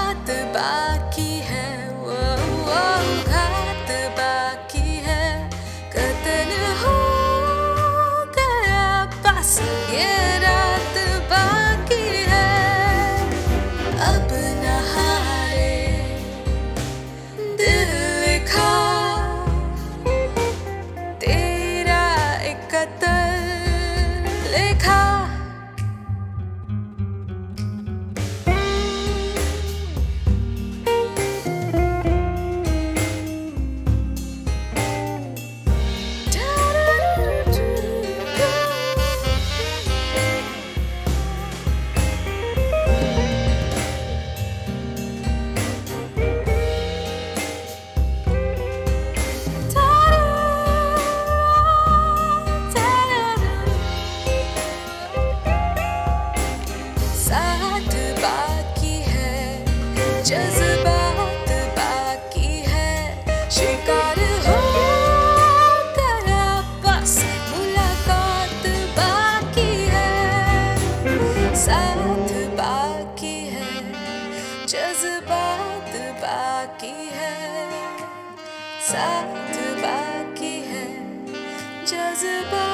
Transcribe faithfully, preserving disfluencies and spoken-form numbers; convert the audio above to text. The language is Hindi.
साथ बाकी है, वो वो घात बाकी है, कत्ल हो गया बस ये रात बाकी है। अब न हारे दिल लिखा तेरा एक कत्ल लिखा। साथ बाकी है, जज्बात बाकी है, शिकार हो गया बस मुलाकात बाकी है। साथ बाकी है, जज्बात बाकी है, साथ बाकी है, जज्बात